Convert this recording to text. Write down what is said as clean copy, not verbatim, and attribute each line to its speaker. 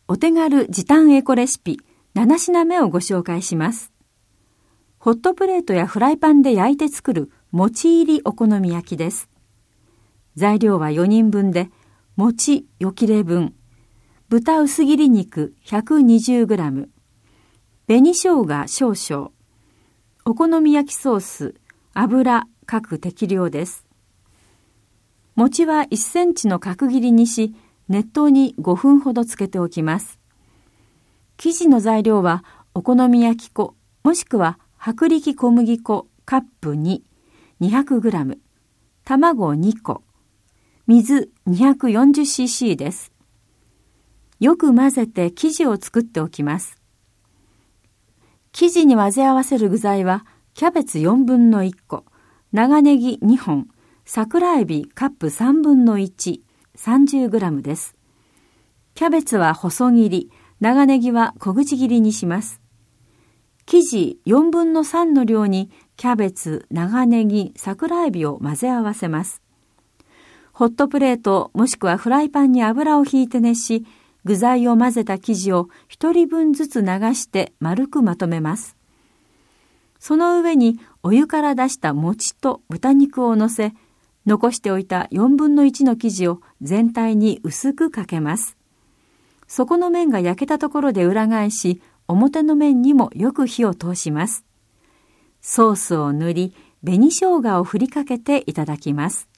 Speaker 1: お手軽時短エコレシピ7品目をご紹介します。ホットプレートやフライパンで焼いて作る餅入りお好み焼きです。材料は4人分で、餅4切れ分、豚薄切り肉 120g、紅生姜少々、お好み焼きソース、油各適量です。餅は1センチの角切りにし、熱湯に5分ほどつけておきます。生地の材料はお好み焼き粉もしくは薄力小麦粉カップ2、200g、卵2個、水 240cc です。よく混ぜて生地を作っておきます。生地に混ぜ合わせる具材はキャベツ4分の1個、長ネギ2本、桜エビカップ3分の1、30g です。キャベツは細切り、長ネギは小口切りにします。生地4分の3の量にキャベツ、長ネギ、桜エビを混ぜ合わせます。ホットプレートもしくはフライパンに油をひいて熱し、具材を混ぜた生地を1人分ずつ流して丸くまとめます。その上にお湯から出した餅と豚肉を乗せ、残しておいた4分の1の生地を全体に薄くかけます。底の面が焼けたところで裏返し、表の面にもよく火を通します。ソースを塗り、紅生姜を振りかけていただきます。